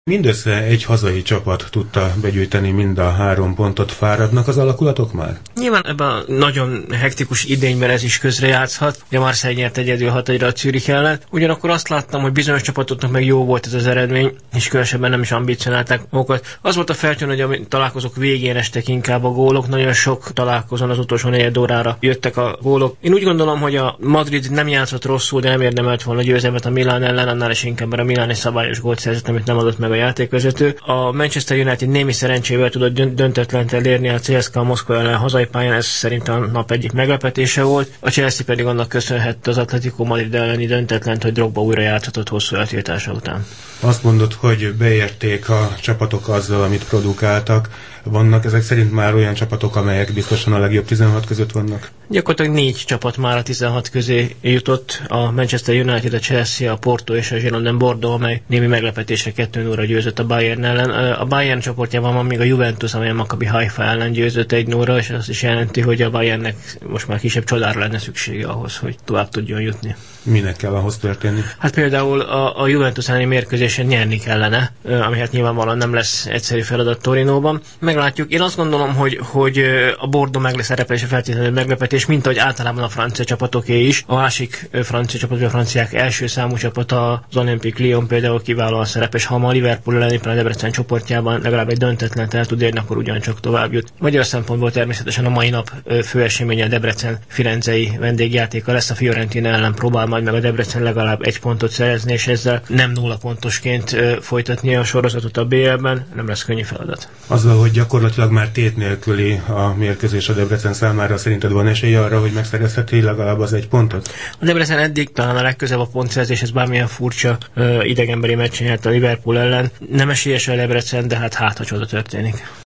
Mindössze egy hazai csapat tudta begyűjteni mind a 3 pontot. Fáradnak az alakulatok már? Nyilván ebben a nagyon hektikus idényben ez is közrejátszhat. Ugye Marseille nyert egyedül 6-1-re a Zürich ellen. Ugyanakkor azt láttam, hogy bizonyos csapatoknak meg jó volt ez az eredmény, és különösebben nem is ambicionálták magukat. Az volt a feltűnő, hogy a találkozók végén estek inkább a gólok. Nagyon sok találkozón az utolsó negyed órára jöttek a gólok. Én úgy gondolom, hogy a Madrid nem játszott rosszul, de nem érdemelt volna győzelmet a Milán ellen, annál is inkább a Milán egy szabályos gólt szerzett, amit nem adott meg a játékvezető. A Manchester United némi szerencsével tudott döntetlen elérni a CSKA Moszkva ellen hazai pályán, ez szerintem a nap egyik meglepetése volt. A Chelsea pedig annak köszönhette az Atletico Madrid elleni döntetlent, hogy Drogba újra játszhatott hosszú eltiltása után. Azt mondod, hogy beérték a csapatok azzal, amit produkáltak. Vannak ezek szerint már olyan csapatok, amelyek biztosan a legjobb 16 között vannak? Gyakorlatilag 4 csapat már a 16 közé jutott, a Manchester United, a Chelsea, a Porto és a Girondin Bordeaux, amely némi meglepetésre 2-0-ra győzött a Bayern ellen. A Bayern csoportjában van még a Juventus, amely a Maccabi Haifa ellen győzött 1-0-ra, és az is jelenti, hogy a Bayernnek most már kisebb csodára lenne szüksége ahhoz, hogy tovább tudjon jutni. Minek kell ahhoz történni? Hát például a Juventus elleni mérkőzésen nyerni kellene, ami hát nyilvánvalóan nem lesz egyszerű feladat Torinóban. Meglátjuk. Én azt gondolom, hogy a Bordeaux meg lesz szereplése feltétlenül meglepetés, mint ahogy általában a francia csapatoké is. A másik francia csapat, a franciák első számú csapata, az Olympique Lyon például kiválóan szerepes. Ha ma a Liverpool ellen éppen a Debrecen csoportjában legalább egy döntetlent el tud érni, akkor ugyancsak tovább jut. Magyar szempontból természetesen a mai nap főeseménye a Debrecen firenzei vendégjátéka lesz. A Fiorentina ellen próbál majd meg a Debrecen legalább 1 pontot szerezni, és ezzel nem 0 pontosként folytatni a sorozatot a BL-ben, nem lesz könnyű feladat. Azzal, hogy gyakorlatilag már tét nélküli a mérkőzés a Debrecen számára, szerinted van esély arra, hogy megszerezheti legalább az 1 pontot? A Debrecen eddig talán a legközelebb a pontszerzéshez, bármilyen furcsa idegenbeli meccsen nyert a Liverpool ellen. Nem esélyes a Debrecen, de hát ha csoda történik.